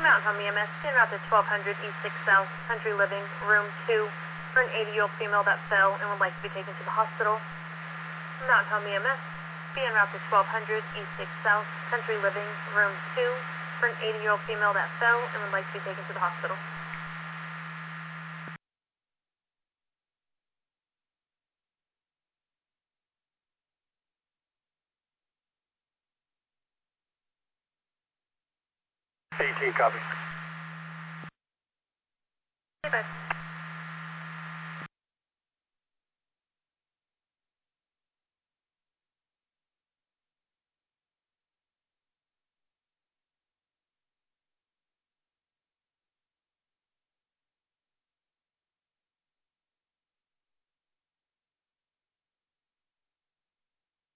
Mountain Home EMS, in route to 1200 East 6 South, Country Living, room 2, for an 80-year-old female that fell and would like to be taken to the hospital. Mountain Home EMS, be en route to 1200 East 6 South, Country Living, room 2, for an 80-year-old female that fell and would like to be taken to the hospital. Copy. Hey, bud.